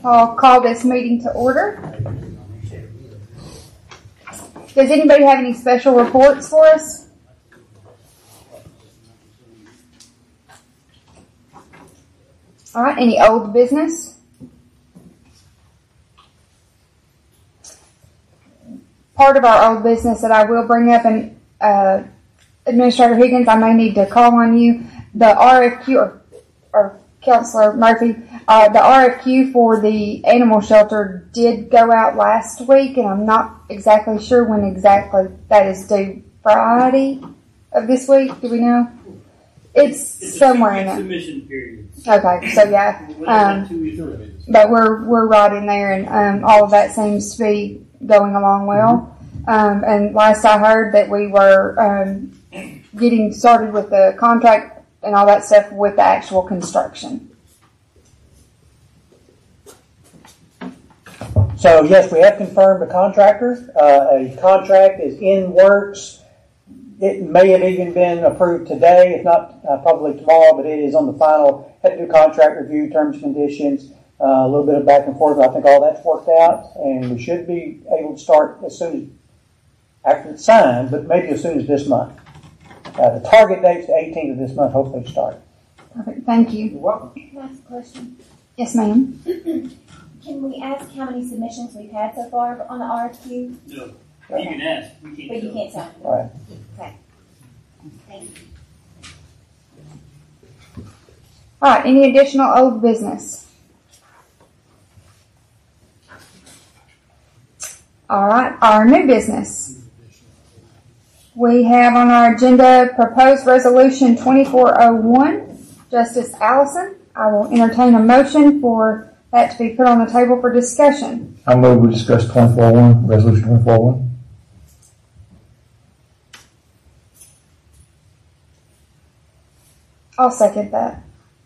I'll call this meeting to order. Does anybody have any special reports for us? All right, any old business? Part of our old business that I will bring up, and Administrator Higgins, I may need to call on you. The RFQ, or Counselor Murphy, the RFQ for the animal shelter did go out last week, and I'm not exactly sure when exactly that is due. Friday of this week, do we know? It's somewhere in there. Submission period. Okay, so yeah, but we're right in there, and all of that seems to be going along well. And last I heard that we were getting started with the contract and all that stuff with the actual construction. So yes, we have confirmed a contractor. A contract is in works. It may have even been approved today, if not probably tomorrow, but it is on the final. Had to do contract review, terms and conditions, a little bit of back and forth. I think all that's worked out, and we should be able to start as soon as after it's signed, but maybe as soon as this month. The target date's the 18th of this month. Hopefully, to start. Perfect. Thank you. You're welcome. Can I ask a question? Yes, ma'am. Can we ask how many submissions we've had so far on the RFQ? No. Okay. You can ask. We can't. But you can't tell. All right. Okay. Thank you. All right. Any additional old business? All right. Our new business. We have on our agenda proposed resolution 2401. Justice Allison, I will entertain a motion for that to be put on the table for discussion. I move we discuss 2401, resolution 2401. I'll second that.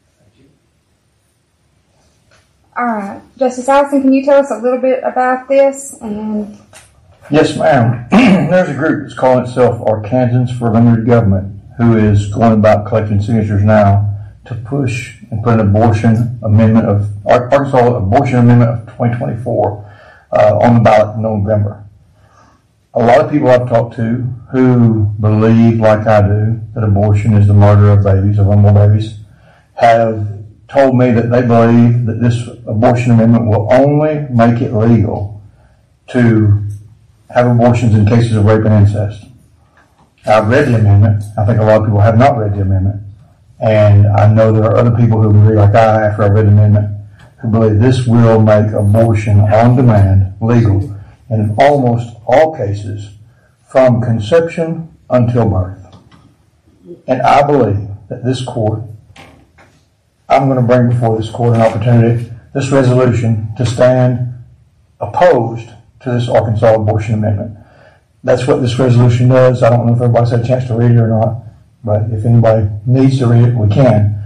All right. Justice Allison, can you tell us a little bit about this? And Yes, ma'am. There's a group that's calling itself Arkansans for Limited Government who is going about collecting signatures now to push and put an abortion amendment of Arkansas Abortion Amendment of 2024 on the ballot in November. A lot of people I've talked to who believe, like I do, that abortion is the murder of babies, of unborn babies, have told me that they believe that this abortion amendment will only make it legal to have abortions in cases of rape and incest. I've read the amendment. I think a lot of people have not read the amendment. And I know there are other people who agree, like I, after I read the amendment, who believe this will make abortion on demand legal in almost all cases from conception until birth. And I believe that this court, I'm going to bring before this court an opportunity, this resolution, to stand opposed to this Arkansas abortion amendment. That's what this resolution does. I don't know if everybody's had a chance to read it or not, but if anybody needs to read it, we can.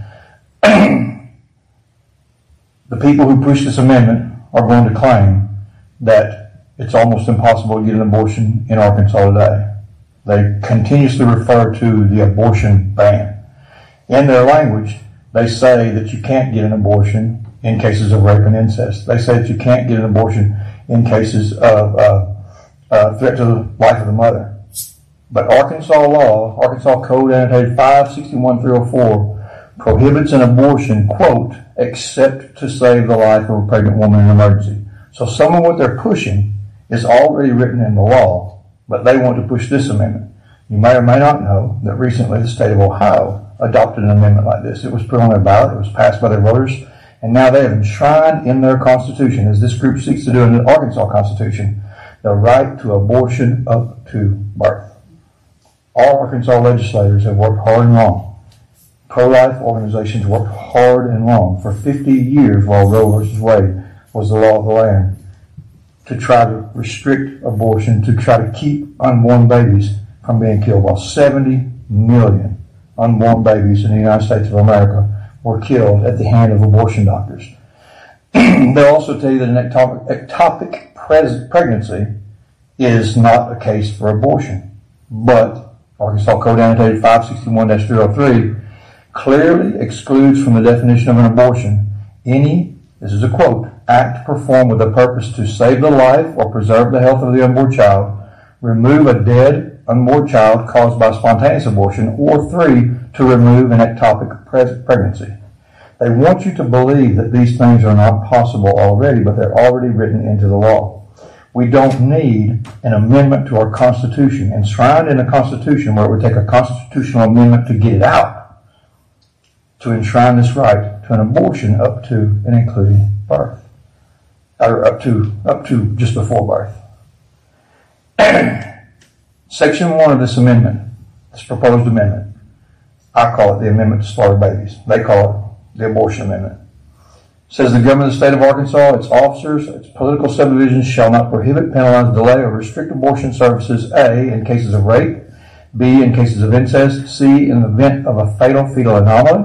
The people who push this amendment are going to claim that it's almost impossible to get an abortion in Arkansas today. They continuously refer to the abortion ban. In their language, they say that you can't get an abortion in cases of rape and incest. They say that you can't get an abortion in cases of threat to the life of the mother. But Arkansas law, Arkansas Code Annotated 561-304, prohibits an abortion, quote, except to save the life of a pregnant woman in an emergency. So some of what they're pushing is already written in the law, but they want to push this amendment. You may or may not know that recently the state of Ohio adopted an amendment like this. It was put on their ballot, it was passed by their voters, and now they have enshrined in their constitution, as this group seeks to do in the Arkansas Constitution, the right to abortion up to birth. All Arkansas legislators have worked hard and long. Pro-life organizations worked hard and long for 50 years while Roe v. Wade was the law of the land to try to restrict abortion, to try to keep unborn babies from being killed. While 70 million unborn babies in the United States of America were killed at the hand of abortion doctors. They'll also tell you that an ectopic pregnancy is not a case for abortion. But Arkansas Code Annotated 561-303 clearly excludes from the definition of an abortion any, this is a quote, act performed with the purpose to save the life or preserve the health of the unborn child, remove a dead unborn child caused by spontaneous abortion, or 3, to remove an ectopic pregnancy. They want you to believe that these things are not possible already, but they're already written into the law. We don't need an amendment to our Constitution, enshrined in a Constitution where it would take a constitutional amendment to get it out, to enshrine this right to an abortion up to and including birth, or up to just before birth. Section 1 of this amendment, this proposed amendment, I call it the Amendment to Slaughter Babies. They call it the Abortion Amendment. It says the government of the state of Arkansas, its officers, its political subdivisions shall not prohibit, penalize, delay, or restrict abortion services, A, in cases of rape, B, in cases of incest, C, in the event of a fatal fetal anomaly,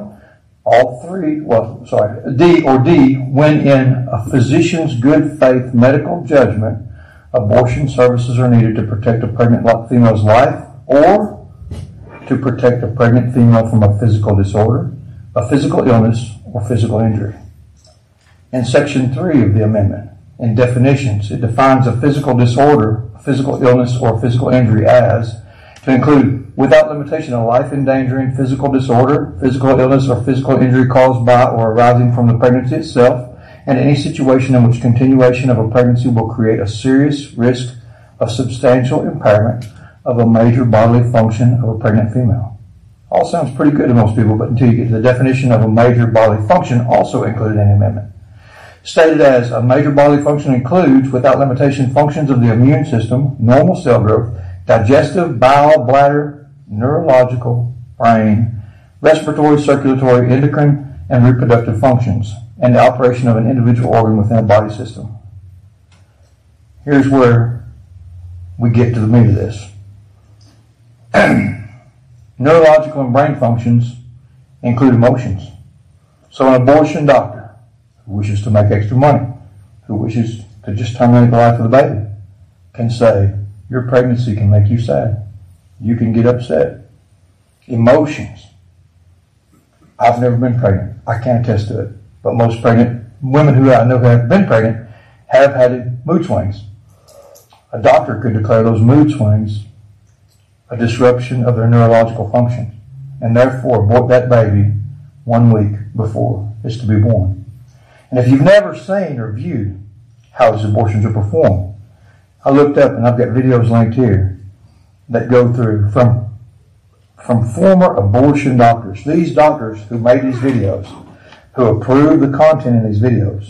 D, when in a physician's good faith medical judgment, abortion services are needed to protect a pregnant female's life or to protect a pregnant female from a physical disorder, a physical illness, or physical injury. In Section 3 of the amendment, in definitions, it defines a physical disorder, a physical illness, or physical injury as to include, without limitation, a life-endangering physical disorder, physical illness, or physical injury caused by or arising from the pregnancy itself, and any situation in which continuation of a pregnancy will create a serious risk of substantial impairment of a major bodily function of a pregnant female. All sounds pretty good to most people, but until you get to the definition of a major bodily function also included in the amendment. Stated as, a major bodily function includes, without limitation, functions of the immune system, normal cell growth, digestive, bowel, bladder, neurological, brain, respiratory, circulatory, endocrine, and reproductive functions, and the operation of an individual organ within a body system. Here's where we get to the meat of this. Neurological and brain functions include emotions. So an abortion doctor who wishes to make extra money, who wishes to just terminate the life of the baby, can say, your pregnancy can make you sad. You can get upset. Emotions. I've never been pregnant. I can't attest to it. But most pregnant women who I know who have been pregnant have had mood swings. A doctor could declare those mood swings a disruption of their neurological function, and therefore abort that baby 1 week before it's to be born. And if you've never seen or viewed how these abortions are performed, I looked up, and I've got videos linked here that go through from former abortion doctors. These doctors who made these videos, who approved the content in these videos,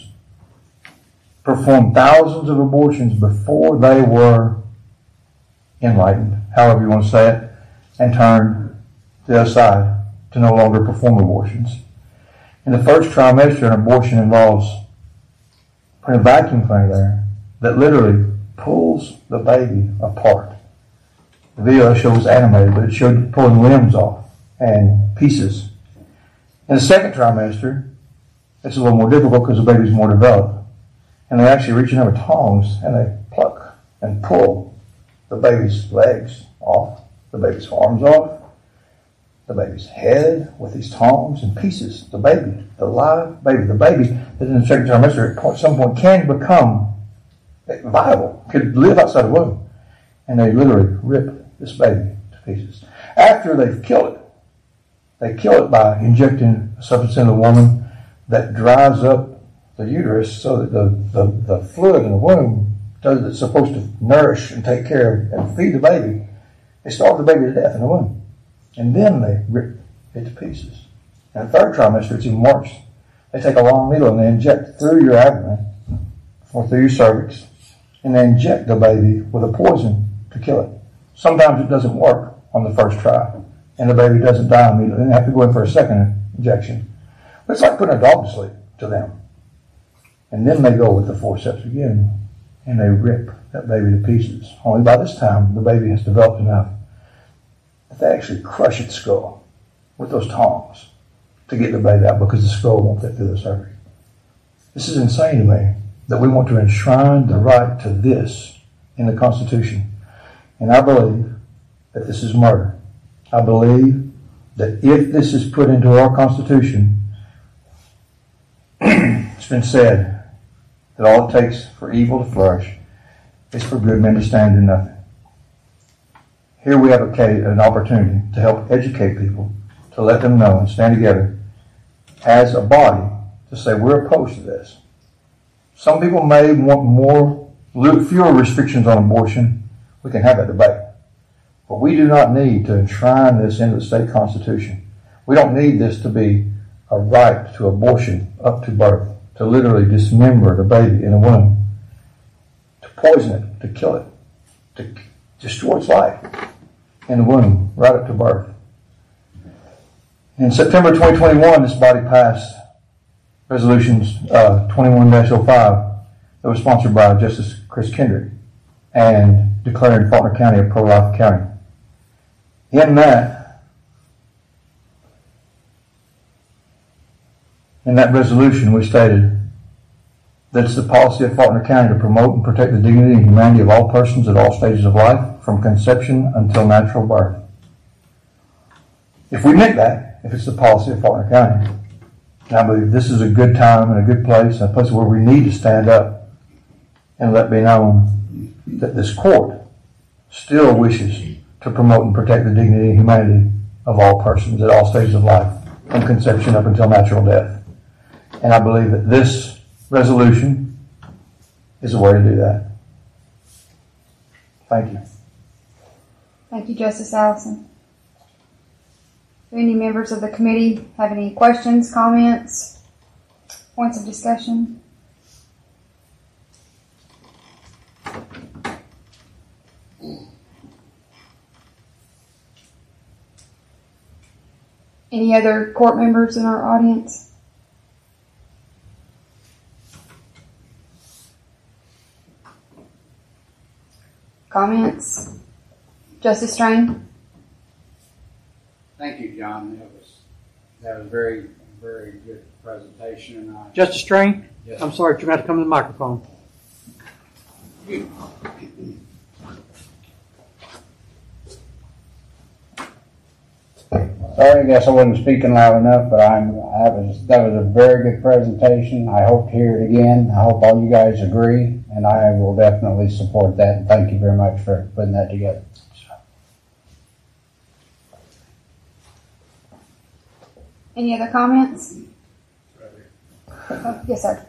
performed thousands of abortions before they were enlightened, however you want to say it, and turned the other side to no longer perform abortions. In the first trimester, an abortion involves putting a vacuum cleaner there that literally pulls the baby apart. The video shows animated, but it showed pulling limbs off and pieces. In the second trimester, it's a little more difficult because the baby's more developed. And they actually reach in with tongs and they pluck and pull the baby's legs off, the baby's arms off, the baby's head with these tongs and pieces. The baby, the live baby, the baby that in the second trimester at some point can become viable, could live outside the womb. And they literally rip this baby to pieces. After they've killed it, they kill it by injecting a substance in the woman that dries up the uterus so that the fluid in the womb that's supposed to nourish and take care of and feed the baby, they starve the baby to death in the womb. And then they rip it to pieces. In the third trimester, it's even worse. They take a long needle and they inject through your abdomen or through your cervix, and they inject the baby with a poison to kill it. Sometimes it doesn't work on the first try, and the baby doesn't die immediately. Then they have to go in for a second injection. But it's like putting a dog to sleep to them. And then they go with the forceps again, and they rip that baby to pieces. Only by this time, the baby has developed enough that they actually crush its skull with those tongs to get the baby out because the skull won't fit through the cervix. This is insane to me that we want to enshrine the right to this in the Constitution. And I believe that this is murder. I believe that if this is put into our Constitution, it's been said that all it takes for evil to flourish is for good men to stand and do nothing. Here we have an opportunity to help educate people, to let them know and stand together as a body to say we're opposed to this. Some people may want fewer restrictions on abortion. We can have that debate. But we do not need to enshrine this into the state constitution. We don't need this to be a right to abortion up to birth, to literally dismember the baby in the womb, to poison it, to kill it, to destroy its life in the womb right up to birth. In September 2021, this body passed resolutions 21-05 that was sponsored by Justice Chris Kendrick and declaring Faulkner County a pro-life county. In that resolution, we stated that it's the policy of Faulkner County to promote and protect the dignity and humanity of all persons at all stages of life, from conception until natural birth. If we meant that, if it's the policy of Faulkner County, I believe this is a good time and a good place, a place where we need to stand up and let be known that this court still wishes to promote and protect the dignity and humanity of all persons at all stages of life, from conception up until natural death. And I believe that this resolution is a way to do that. Thank you. Thank you, Justice Allison. Do any members of the committee have any questions, comments, points of discussion? Any other court members in our audience? Comments? Justice Strain? Thank you, John. That was very, very good presentation. And Justice Strain? Yes. I'm sorry, you're going to have to come to the microphone. Sorry, I guess I wasn't speaking loud enough, but that was a very good presentation. I hope to hear it again. I hope all you guys agree, and I will definitely support that. And thank you very much for putting that together. Any other comments? Yes, sir.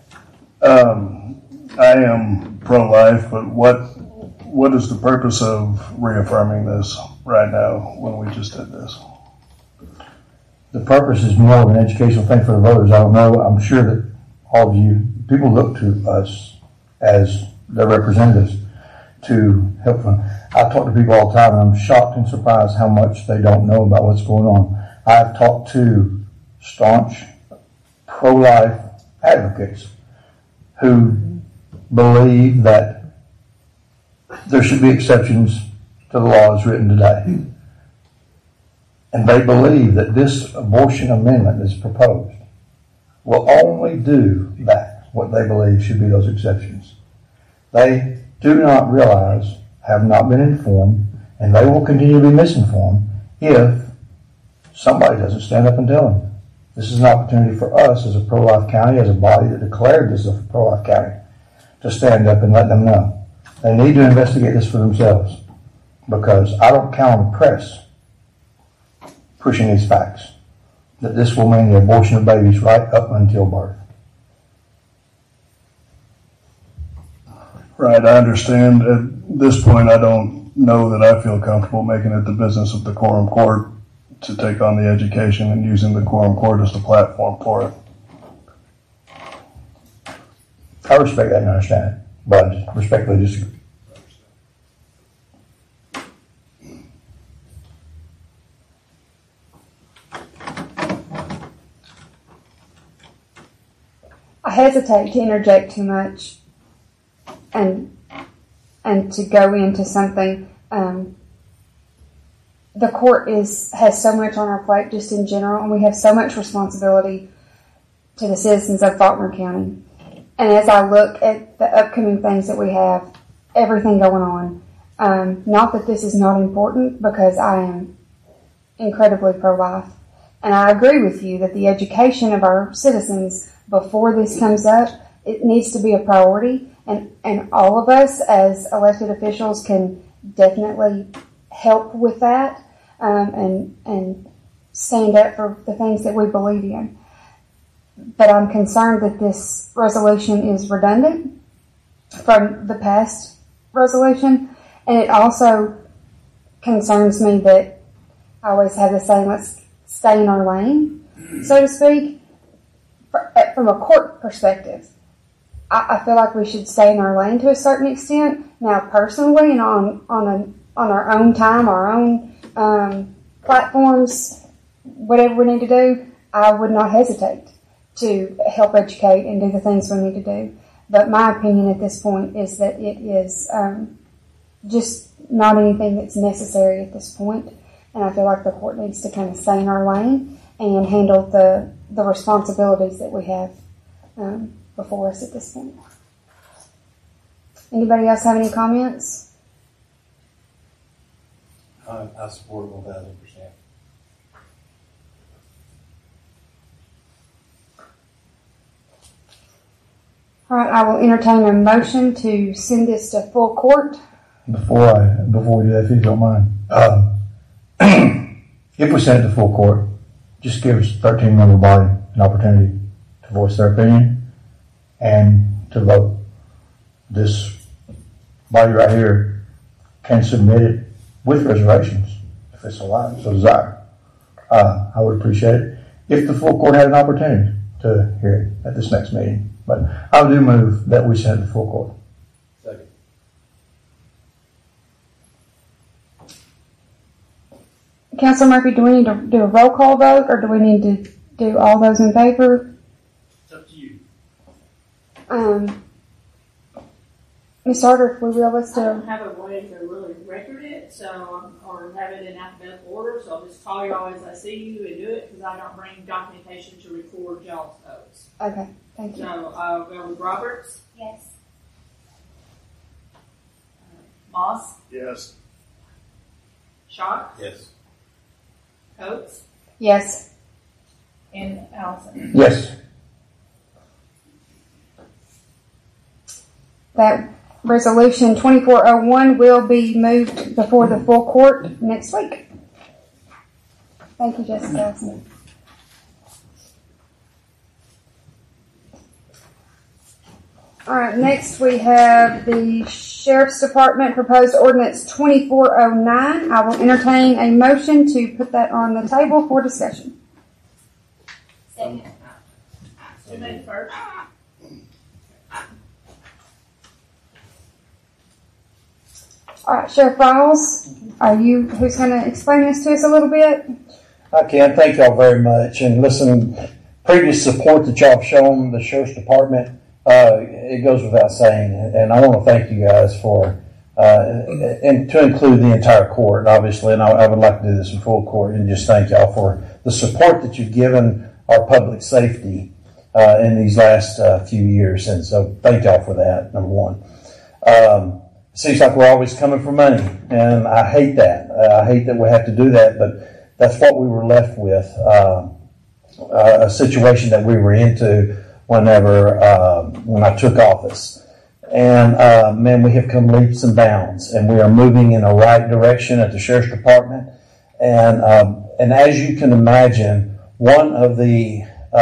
I am pro-life, but what is the purpose of reaffirming this right now when we just did this? The purpose is more of an educational thing for the voters. I don't know. I'm sure that all of you, people look to us as their representatives to help them. I talk to people all the time, and I'm shocked and surprised how much they don't know about what's going on. I've talked to staunch pro-life advocates who believe that there should be exceptions to the law as written today. And they believe that this abortion amendment that's proposed will only do that, what they believe should be those exceptions. They do not realize, have not been informed, and they will continue to be misinformed if somebody doesn't stand up and tell them. This is an opportunity for us as a pro-life county, as a body that declared this a pro-life county, to stand up and let them know. They need to investigate this for themselves, because I don't count on the press pushing these facts, that this will mean the abortion of babies right up until birth. Right, I understand. At this point, I don't know that I feel comfortable making it the business of the quorum court to take on the education and using the quorum court as the platform for it. I respect that and understand it, but I respectfully disagree. I hesitate to interject too much and to go into something. The court has so much on our plate just in general, and we have so much responsibility to the citizens of Faulkner County. And as I look at the upcoming things that we have, everything going on, not that this is not important, because I am incredibly pro-life. And I agree with you that the education of our citizens before this comes up it needs to be a priority, and all of us as elected officials can definitely help with that, and stand up for the things that we believe in. But I'm concerned that this resolution is redundant from the past resolution, and it also concerns me that I always have the saying, let's stay in our lane, so to speak. From a court perspective, I feel like we should stay in our lane to a certain extent. Now, personally, and on our own time, our own platforms, whatever we need to do, I would not hesitate to help educate and do the things we need to do. But my opinion at this point is that it is just not anything that's necessary at this point. And I feel like the court needs to kind of stay in our lane and handle the responsibilities that we have before us at this point. Anybody else have any comments? I support it 1,000%. All right, I will entertain a motion to send this to full court. Before we do that, if you don't mind, if we send it to full court, just give us 13-member body an opportunity to voice their opinion and to vote. This body right here can submit it with reservations if it's allowed, so desire. I would appreciate it if the full court had an opportunity to hear it at this next meeting. But I do move that we send it to full court. Second. Councilor Murphy, do we need to do a roll call vote, or do we need to do all those in favor? It's up to you. Ms. Harder, if we will, let's I do. don't have a way to really record it, so or have it in alphabetical order. So I'll just call y'all as I see you and do it because I don't bring documentation to record y'all's votes. Okay, thank you. So I'll go with Roberts, Yes. Moss, Yes. Schock, Yes. Coates, Yes. and Allison. Yes. That resolution 2401 will be moved before the full court next week. Thank you, Justice Allison. All right, next we have the Sheriff's Department proposed ordinance 2409. I will entertain a motion to put that on the table for discussion. Second. Who made first? All right, Sheriff Riles, who's going to explain this to us a little bit? I can. Thank y'all very much. And listen, previous support that y'all have shown the Sheriff's Department, it goes without saying. And I want to thank you guys for, and to include the entire court, obviously. And I would like to do this in full court and just thank y'all for the support that you've given our public safety in these last few years. And so thank y'all for that, number one. Seems like we're always coming for money, and I hate that. I hate that we have to do that, but that's what we were left with, a situation that we were into when I took office. And man, we have come leaps and bounds, and we are moving in the right direction at the Sheriff's Department. And as you can imagine, one of the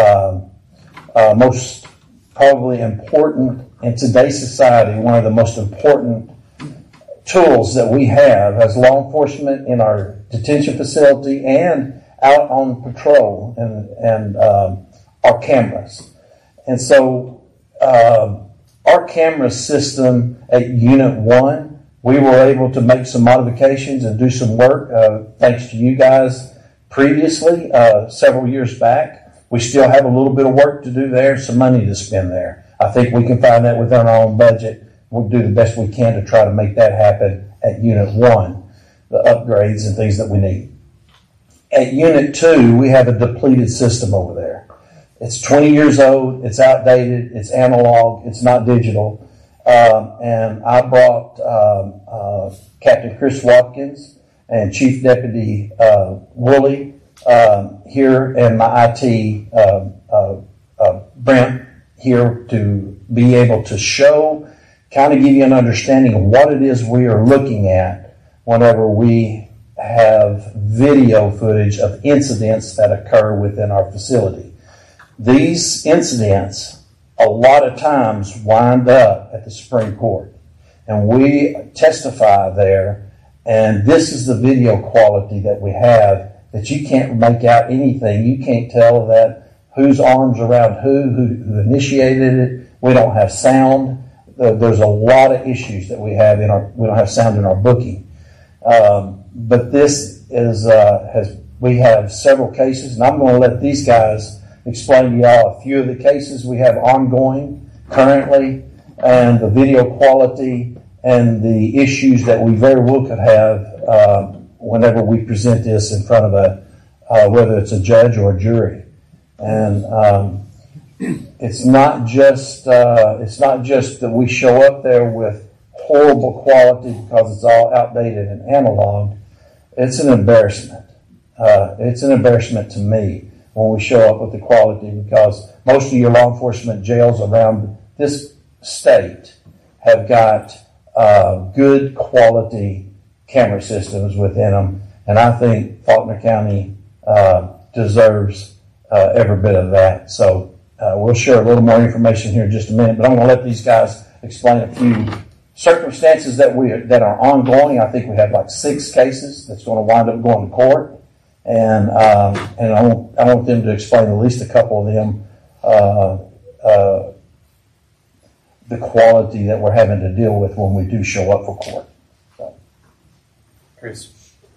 most probably important in today's society, one of the most important tools that we have as law enforcement in our detention facility and out on patrol and our cameras. And so our camera system at Unit 1, we were able to make some modifications and do some work thanks to you guys previously, several years back. We still have a little bit of work to do there, some money to spend there. I think we can find that within our own budget. We'll do the best we can to try to make that happen at Unit 1, the upgrades and things that we need. At Unit 2, we have a depleted system over there. It's 20 years old, it's outdated, it's analog, it's not digital. And I brought Captain Chris Watkins and Chief Deputy Woolley here, and my IT, Brent, here to be able to show, kind of give you an understanding of what it is we are looking at whenever we have video footage of incidents that occur within our facility. These incidents, a lot of times, wind up at the Supreme Court. And we testify there, and this is the video quality that we have, that you can't make out anything. You can't tell that whose arms around who initiated it. We don't have sound. There's a lot of issues that we have we don't have sound in our booking. But this is, we have several cases, and I'm going to let these guys explain to y'all a few of the cases we have ongoing currently, and the video quality and the issues that we very well could have whenever we present this in front of whether it's a judge or a jury. And it's not just that we show up there with horrible quality because it's all outdated and analog. It's an embarrassment. It's an embarrassment to me when we show up with the quality, because most of your law enforcement jails around this state have got good quality camera systems within them, and I think Faulkner County deserves every bit of that. So we'll share a little more information here in just a minute, but I'm going to let these guys explain a few circumstances that are ongoing. I think we have like 6 cases that's going to wind up going to court. And I want them to explain at least a couple of them, the quality that we're having to deal with when we do show up for court. So. Chris.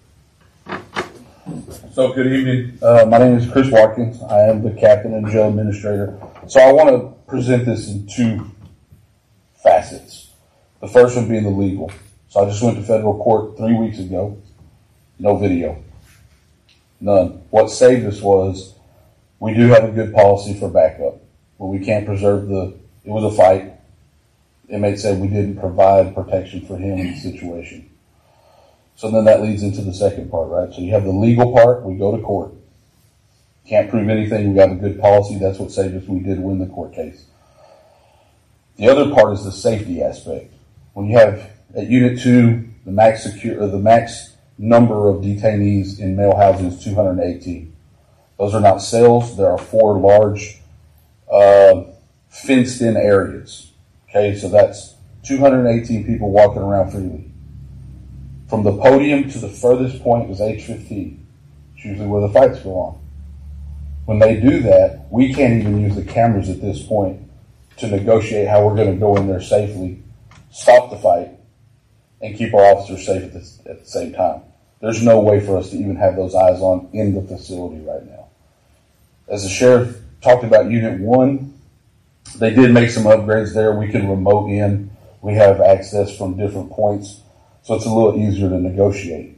So good evening. My name is Chris Watkins. I am the captain and jail administrator. So I want to present this in 2 facets. The first one being the legal. So I just went to federal court 3 weeks ago. No video. None. What saved us was we do have a good policy for backup, but we can't preserve it was a fight. Inmate said we didn't provide protection for him in the situation. So then that leads into the second part, right? So you have the legal part, we go to court. Can't prove anything, we got a good policy, that's what saved us, we did win the court case. The other part is the safety aspect. When you have at Unit 2, the max number of detainees in male housing is 218. Those are not cells. There are 4 large fenced-in areas. Okay, so that's 218 people walking around freely. From the podium to the furthest point is H15. It's usually where the fights go on. When they do that, we can't even use the cameras at this point to negotiate how we're going to go in there safely, stop the fight, and keep our officers safe at the same time. There's no way for us to even have those eyes on in the facility right now. As the sheriff talked about Unit 1, they did make some upgrades there. We can remote in. We have access from different points, so it's a little easier to negotiate.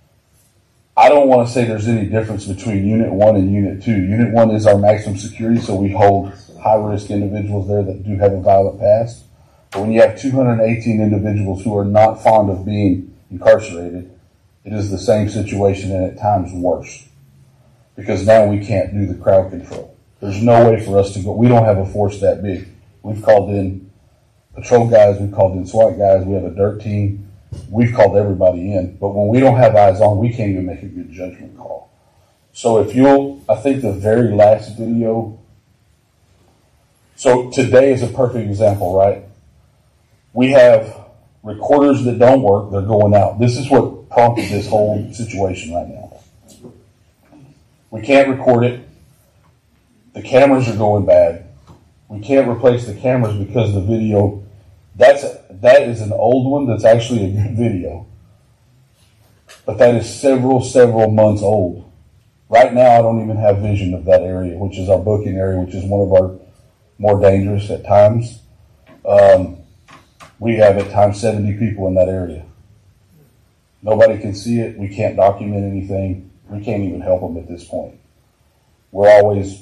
I don't want to say there's any difference between Unit 1 and Unit 2. Unit 1 is our maximum security, so we hold high-risk individuals there that do have a violent past. But when you have 218 individuals who are not fond of being incarcerated, it is the same situation and at times worse, because now we can't do the crowd control. There's no way for us to go. We don't have a force that big. We've called in patrol guys. We've called in SWAT guys. We have a dirt team. We've called everybody in. But when we don't have eyes on, we can't even make a good judgment call. So I think the very last video, so today is a perfect example, right? We have recorders that don't work. They're going out. This is what prompted this whole situation right now. We can't record it. The cameras are going bad. We can't replace the cameras because the video, that is an old one that's actually a good video. But that is several months old. Right now, I don't even have vision of that area, which is our booking area, which is one of our more dangerous at times. We have at times 70 people in that area. Nobody can see it. We can't document anything. We can't even help them at this point. We're always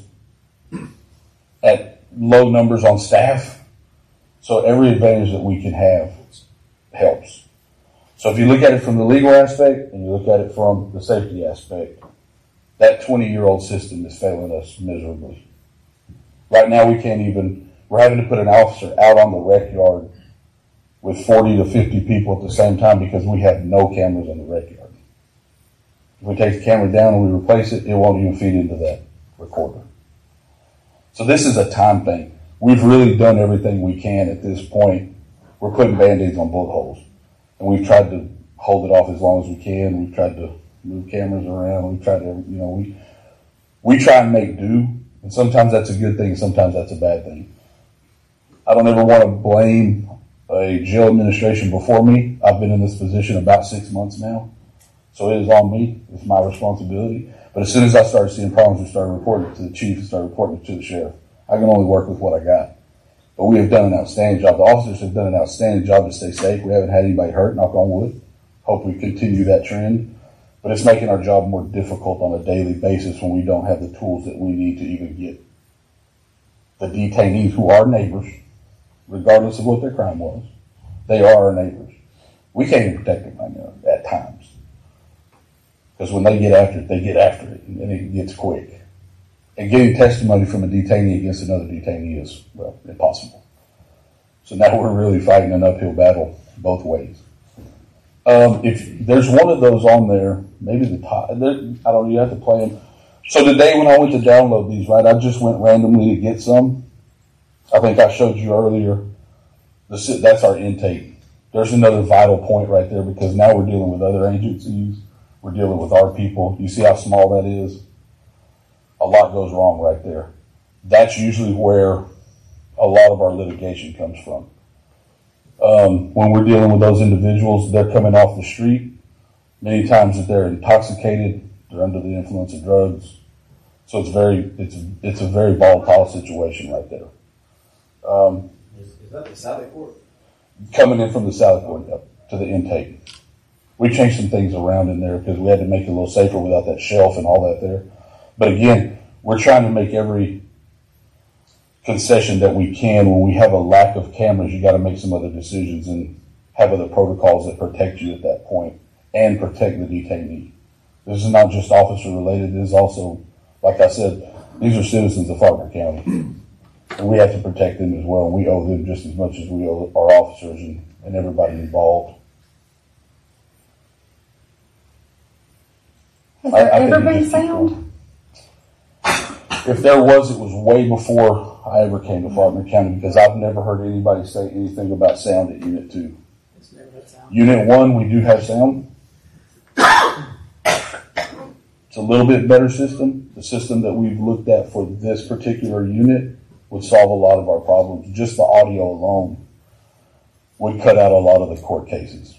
at low numbers on staff. So every advantage that we can have helps. So if you look at it from the legal aspect and you look at it from the safety aspect, that 20-year-old system is failing us miserably. Right now we we're having to put an officer out on the rec yard with 40 to 50 people at the same time because we have no cameras in the rec yard. If we take the camera down and we replace it, it won't even feed into that recorder. So this is a time thing. We've really done everything we can at this point. We're putting Band-Aids on bullet holes. And we've tried to hold it off as long as we can. We've tried to move cameras around. We've tried to, we try and make do. And sometimes that's a good thing. Sometimes that's a bad thing. I don't ever want to blame a jail administration before me. I've been in this position about 6 months now. So it is on me. It's my responsibility. But as soon as I started seeing problems, we started reporting it to the chief and started reporting it to the sheriff. I can only work with what I got. But we have done an outstanding job. The officers have done an outstanding job to stay safe. We haven't had anybody hurt, knock on wood. Hope we continue that trend. But it's making our job more difficult on a daily basis when we don't have the tools that we need to even get the detainees who are neighbors, regardless of what their crime was. They are our neighbors. We can't even protect them right now at times. Because when they get after it, and it gets quick. And getting testimony from a detainee against another detainee is, well, impossible. So now we're really fighting an uphill battle both ways. If there's one of those on there, maybe the top, I don't know, you have to play them. So today when I went to download these, right, I just went randomly to get some. I think I showed you earlier, that's our intake. There's another vital point right there because now we're dealing with other agencies. We're dealing with our people. You see how small that is? A lot goes wrong right there. That's usually where a lot of our litigation comes from. When we're dealing with those individuals, they're coming off the street. Many times that they're intoxicated, they're under the influence of drugs. So it's a very volatile situation right there. Is that the Sally Court? Coming in from the Sally Court up to the intake. We changed some things around in there because we had to make it a little safer without that shelf and all that there. But again, we're trying to make every concession that we can. When we have a lack of cameras, you got to make some other decisions and have other protocols that protect you at that point and protect the detainee. This is not just officer related. It is also, like I said, these are citizens of Faulkner County. And we have to protect them as well. And we owe them just as much as we owe our officers and everybody involved. Has there ever been sound? If there was, it was way before I ever came to Faulkner County because I've never heard anybody say anything about sound at Unit 2. It's never had sound. Unit 1, we do have sound. It's a little bit better system. The system that we've looked at for this particular unit would solve a lot of our problems. Just the audio alone would cut out a lot of the court cases.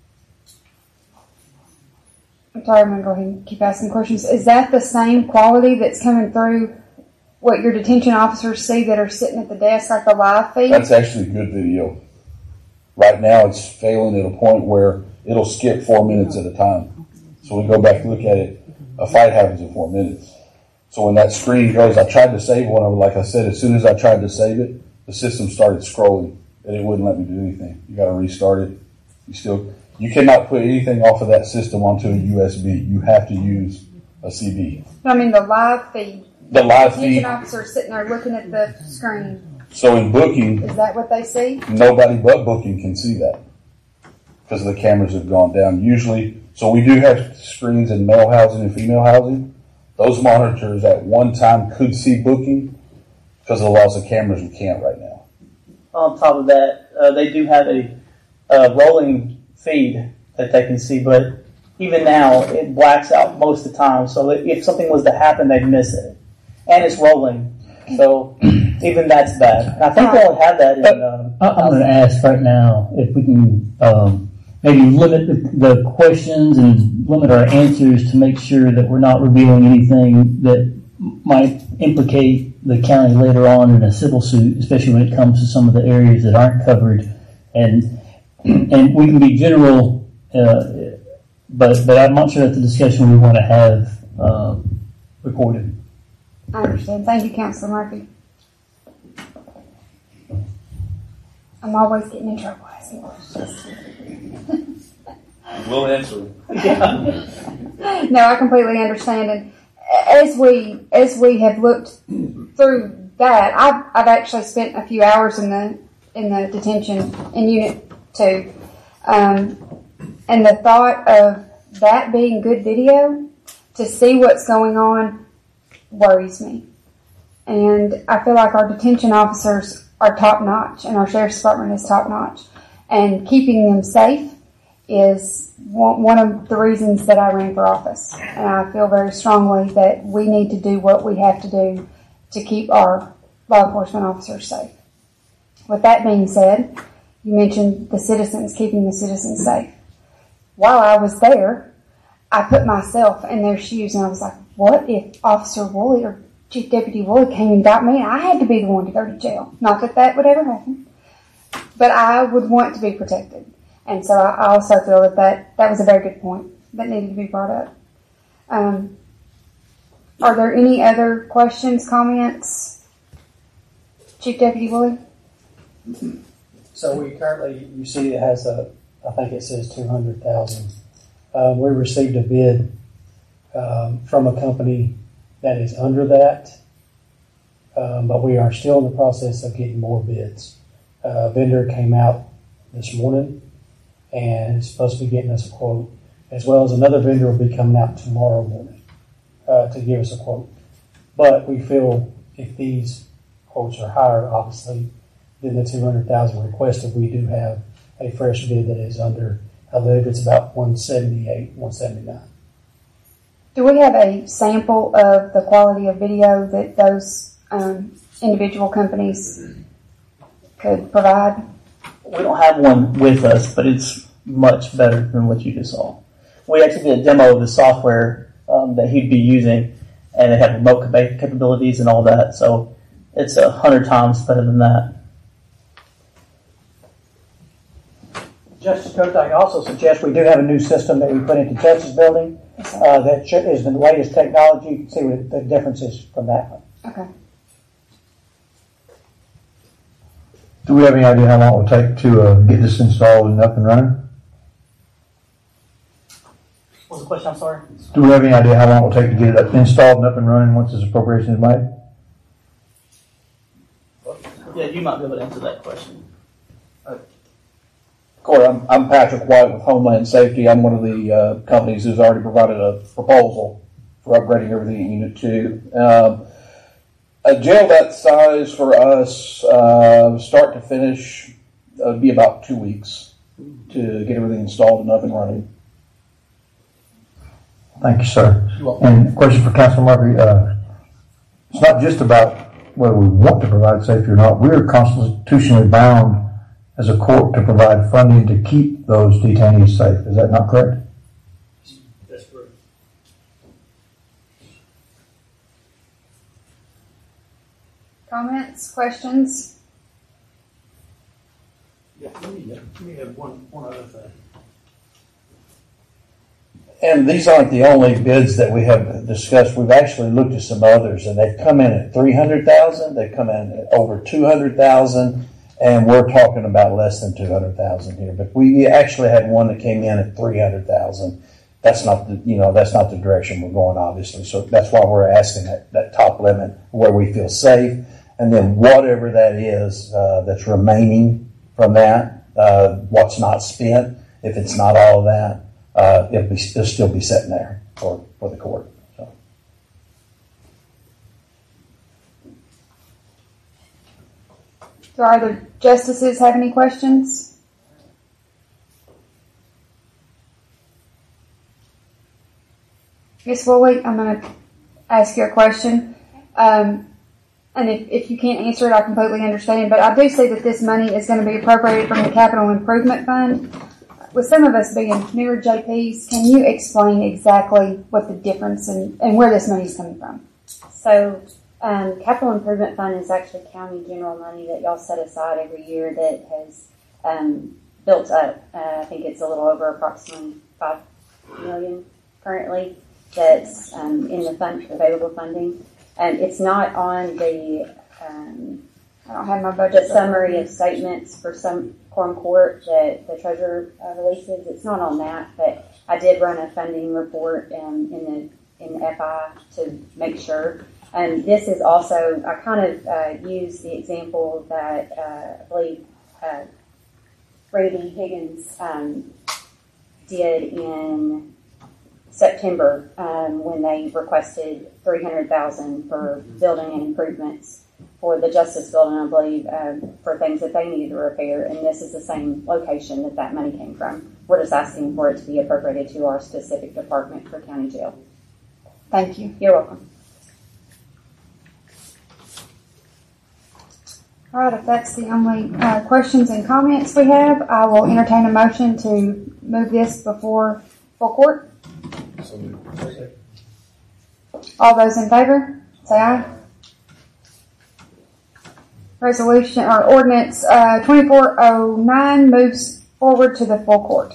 I'm sorry, I'm going to go ahead and keep asking questions. Is that the same quality that's coming through what your detention officers see that are sitting at the desk, like the live feed? That's actually good video. Right now it's failing at a point where it'll skip 4 minutes at a time. So we go back and look at it. A fight happens in 4 minutes. So when that screen goes, I tried to save one of them. Like I said, as soon as I tried to save it, the system started scrolling and it wouldn't let me do anything. You got to restart it. You cannot put anything off of that system onto a USB. You have to use a CD. I mean, the live feed. The live detention feed. officer sitting there looking at the screen. So in booking, Is that what they see? nobody but booking can see that because the cameras have gone down. Usually, so we do have screens in male housing and female housing. Those monitors at one time could see booking because of the laws of cameras. We can't right now. On top of that, they do have a rolling feed that they can see, but even now it blacks out most of the time. So if something was to happen, they'd miss it. And it's rolling. So even that's bad. And I think they only have that in... I'm going to ask right now if we can maybe limit the questions and limit our answers to make sure that we're not revealing anything that might implicate the county later on in a civil suit, especially when it comes to some of the areas that aren't covered. And we can be general, but I'm not sure that's the discussion we want to have recorded. I understand. Thank you, Councilor Murphy. I'm always getting in trouble asking questions. We'll answer. No, I completely understand. And as we have looked through that, I've actually spent a few hours in the detention in Unit 2. And the thought of that being good video to see what's going on worries me. And I feel like our detention officers are top notch and our sheriff's department is top notch. And keeping them safe is one of the reasons that I ran for office. And I feel very strongly that we need to do what we have to do to keep our law enforcement officers safe. With that being said, you mentioned the citizens, keeping the citizens safe. While I was there, I put myself in their shoes and I was like, what if Officer Woolley or Chief Deputy Woolley came and got me and I had to be the one to go to jail? Not that that would ever happen, but I would want to be protected. And so I also feel that was a very good point that needed to be brought up. Are there any other questions, comments? Chief Deputy Woolley? So we currently, you see it has I think it says 200,000. We received a bid from a company that is under that, but we are still in the process of getting more bids. A vendor came out this morning and is supposed to be getting us a quote, as well as another vendor will be coming out tomorrow morning to give us a quote. But we feel if these quotes are higher, obviously, than the 200,000 requested, we do have a fresh bid that is under, I believe it's about 178, 179. Do we have a sample of the quality of video that those individual companies could provide? We don't have one with us, but it's much better than what you just saw. We actually did a demo of the software that he'd be using, and it had remote capabilities and all that, so it's 100 times better than that. Justice Coach, I also suggest we do have a new system that we put into Justice Building that is the latest technology. You can see what the difference is from that one. Okay. Do we have any idea how long it will take to get this installed and up and running? What's the question? I'm sorry. Do we have any idea how long it will take to get it installed and up and running once this appropriation is made? Yeah, you might be able to answer that question. Corey, I'm Patrick White with Homeland Safety. I'm one of the companies who's already provided a proposal for upgrading everything in Unit 2. A jail that size for us, start to finish, would be about 2 weeks to get everything installed and up and running. Thank you, sir. And a question for Councilor Murphy. It's not just about whether we want to provide safety or not. We're constitutionally bound as a court to provide funding to keep those detainees safe. Is that not correct? That's correct. Comments, questions? Yeah, let me have one other thing. And these aren't the only bids that we have discussed. We've actually looked at some others, and they've come in at 300,000. They've come in at over 200,000, and we're talking about less than 200,000 here. But we actually had one that came in at 300,000. That's not the direction we're going, obviously. So that's why we're asking that top limit where we feel safe, and then whatever that is that's remaining from that, what's not spent, if it's not all of that. It'll still be sitting there for the court. So. Do our other justices have any questions? Ms. Woolley, I'm going to ask you a question. And if you can't answer it, I completely understand. But I do see that this money is going to be appropriated from the Capital Improvement Fund. With some of us being newer JPs, can you explain exactly what the difference and where this money is coming from? So, Capital Improvement Fund is actually county general money that y'all set aside every year that has built up. I think it's a little over approximately $5 million currently that's in the fund, available funding. And it's not on the I don't have my budget summary of statements for some quorum court that the treasurer releases. It's not on that, but I did run a funding report in the FI to make sure. This is also, I kind of use the example that I believe Randy Higgins did in September when they requested $300,000 for building and improvements for the Justice Building, I believe, for things that they needed to repair. And this is the same location that money came from. We're just asking for it to be appropriated to our specific department for county jail. Thank you. You're welcome. All right, if that's the only questions and comments we have, I will entertain a motion to move this before full court. All those in favor, say aye. Resolution or ordinance 2409 moves forward to the full court.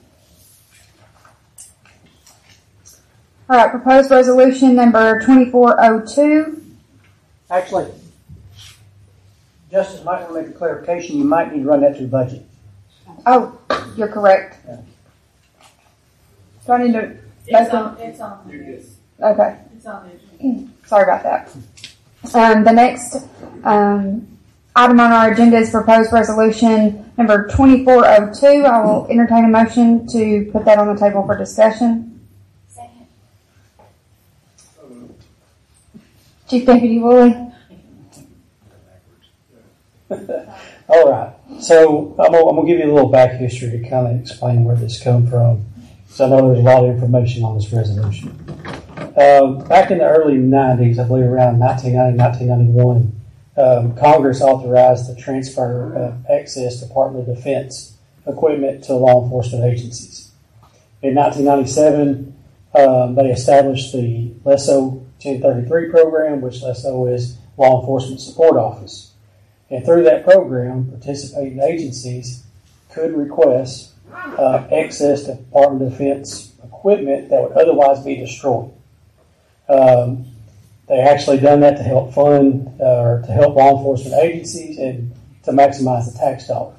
All right, proposed resolution number 2402. Actually, Justice might want to make a clarification. You might need to run that through budget. Oh, you're correct. Yeah. Do I need to? It's on this. Okay. It's on the Sorry about that. The next item on our agenda is proposed resolution number 2402. I will entertain a motion to put that on the table for discussion. Second. Chief Deputy Woolley. All right. So I'm gonna give you a little back history to kind of explain where this come from. So I know there's a lot of information on this resolution. Back in the early 90s, I believe around 1990, 1991, Congress authorized the transfer of excess Department of Defense equipment to law enforcement agencies. In 1997, they established the LESO 1033 program, which LESO is Law Enforcement Support Office. And through that program, participating agencies could request excess Department of Defense equipment that would otherwise be destroyed. They actually done that to help fund or to help law enforcement agencies and to maximize the tax dollar.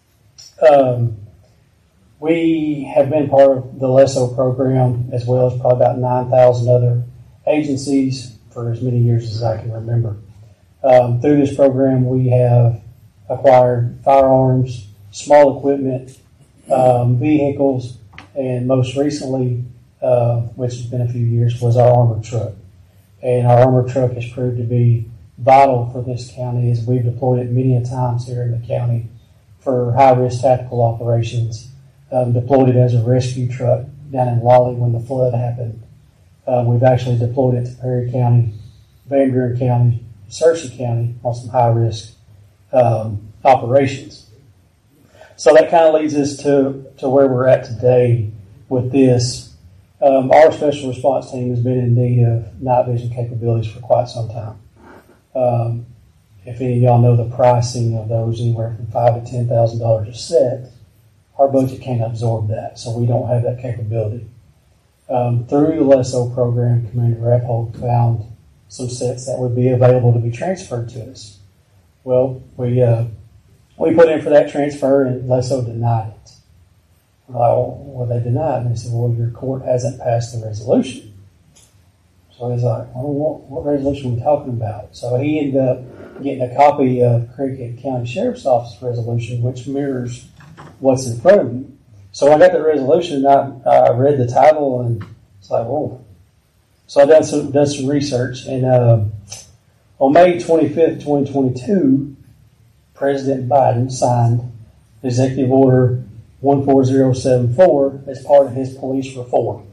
We have been part of the LESO program as well as probably about 9,000 other agencies for as many years as I can remember. Through this program, we have acquired firearms, small equipment, vehicles, and most recently, which has been a few years, was our armored truck. And our armored truck has proved to be vital for this county as we've deployed it many a times here in the county for high-risk tactical operations. Deployed it as a rescue truck down in Raleigh when the flood happened. We've actually deployed it to Perry County, Van Buren County, Searcy County on some high-risk operations. So that kind of leads us to where we're at today with this. Our special response team has been in need of night vision capabilities for quite some time. If any of y'all know the pricing of those, anywhere from $5,000 to $10,000 a set, our budget can't absorb that, so we don't have that capability. Through the LESO program, Commander Rappold found some sets that would be available to be transferred to us. Well, we put in for that transfer, and LESO denied it. We're like, well, they denied it. And they said, well, your court hasn't passed the resolution. So he's like, well, what resolution are we talking about? So he ended up getting a copy of Craighead County Sheriff's Office resolution, which mirrors what's in front of you. So when I got the resolution, I read the title, and it's like, whoa. So I done some research, and on May 25th, 2022, President Biden signed Executive Order 14074 as part of his police reform.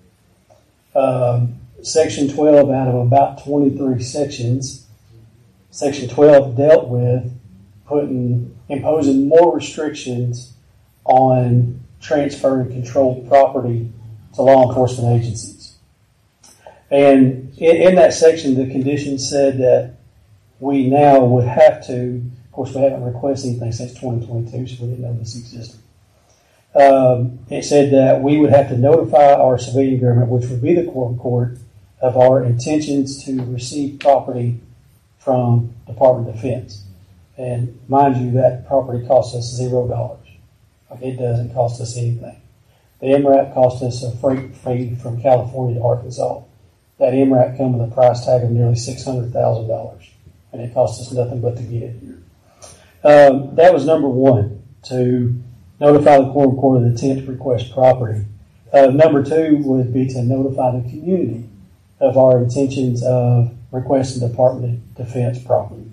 Section 12 out of about 23 sections, Section 12 dealt with imposing more restrictions on transferring controlled property to law enforcement agencies. And in that section, the conditions said that we now would have to, of course, we haven't requested anything since 2022, so we didn't know this existed. It said that we would have to notify our civilian government, which would be the quorum court, of our intentions to receive property from Department of Defense. And mind you, that property costs us $0. Like, it doesn't cost us anything. The MRAP cost us a freight fee from California to Arkansas. that MRAP come with a price tag of nearly $600,000, and it cost us nothing but to get it here. That was number one, to notify the Quorum Court of the intent to request property. Number two would be to notify the community of our intentions of requesting Department of Defense property.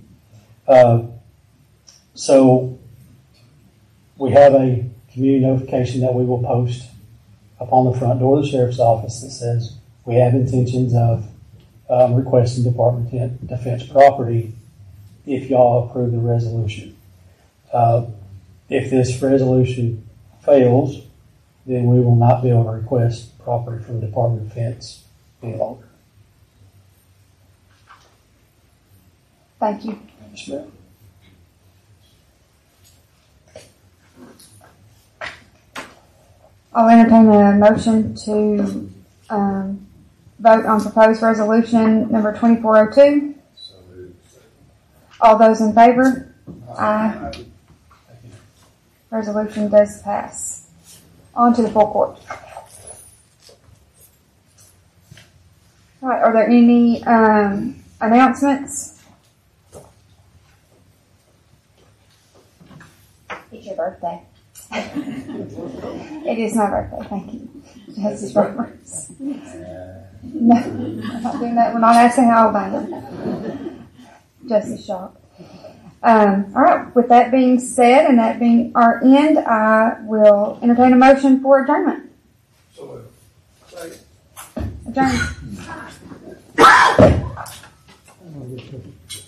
So we have a community notification that we will post upon the front door of the sheriff's office that says we have intentions of requesting Department of Defense property if y'all approve the resolution. If this resolution fails, then we will not be able to request property from the Department of Defense any longer. Thank you. Yes, ma'am. I'll entertain a motion to vote on proposed resolution number 2402. All those in favor? Aye. Resolution does pass. On to the full court. All right, are there any announcements? It's your birthday. It is my birthday, thank you. Justice Roberts. No, I'm not doing that. We're not asking how old I am. Justice Shock. All right, with that being said, and that being our end, I will entertain a motion for adjournment. Adjourned.